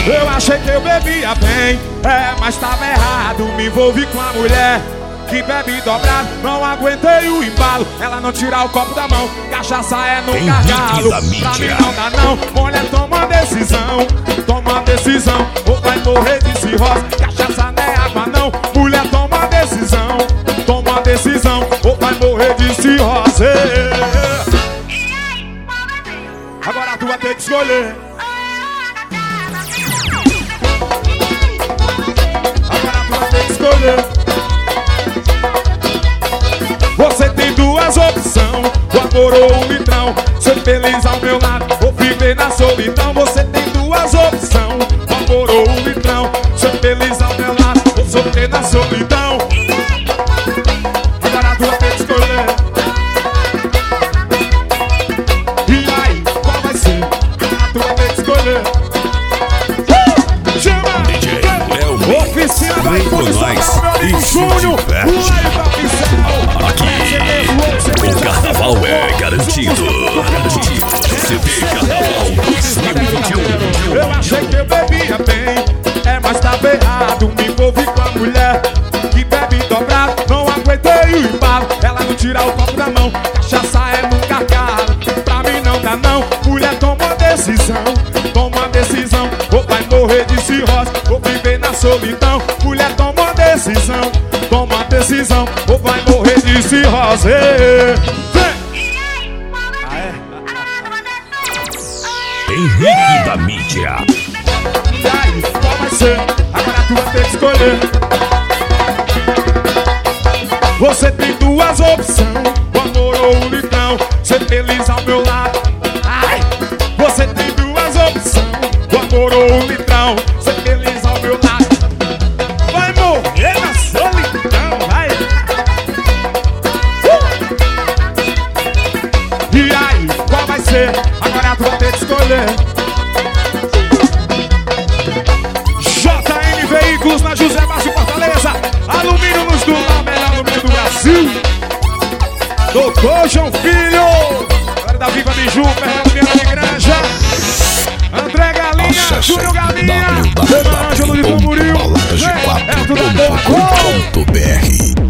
Eu achei que eu bebia bem, mas tava errado. Me envolvi com a mulher que bebe dobrado. Não aguentei o embalo, ela não tira o copo da mão. Cachaça é no gargalo, pra mim não dá não. Mulher, toma decisão, toma decisão, ou vai morrer de cirrose. Cachaça não é água não. Mulher, toma decisão, toma decisão, ou vai morrer de cirrose. Agora tu vai ter que escolher. Agora tu vai ter que escolher. Você tem duas opções, o amor ou o litrão. Ser feliz ao meu lado ou viver na solidão. Você tem duas opções, o amor ou o litrão. Ser feliz ao meu lado ou sofrer na solidão. Agora tu vai ter que escolher. E aí, qual vai ser? Agora tu vai ter que escolher. Chama! DJ Léo Oficina da vem com nós e se diverte. Aqui, o carnaval é garantido. CD Carnaval 2021. Eu achei que eu bebia bem, mas tava errado. Me envolvi com a mulher que bebe dobrado. Não aguentei o embalo, ela não tira o copo da mão. Cachaça é no gargalo, pra mim não dá não. Mulher, toma decisão, toma decisão, ou vai morrer de cirrose, ou viver na solidão. Mulher, toma decisão, toma decisão, ou vai morrer de cirrose. Henrique da Mídia. E aí, qual vai ser? Agora tu vai ter que escolher. Você tem duas opções, o amor ou o litrão. Ser feliz ao meu lado. Ai! Você tem duas opções, o amor ou o litrão. Ser feliz ao meu lado. Vai morrer na solidão, vai! E aí, qual vai ser? Agora tu vai ter que escolher. JM Veículos na José Márcio Fortaleza. Alumínio nos do melhor alumínio do Brasil. Doutor João Filho. Galera da Viva Biju, Fernando Viana de Granja. André Galinha, Júnior Galinha.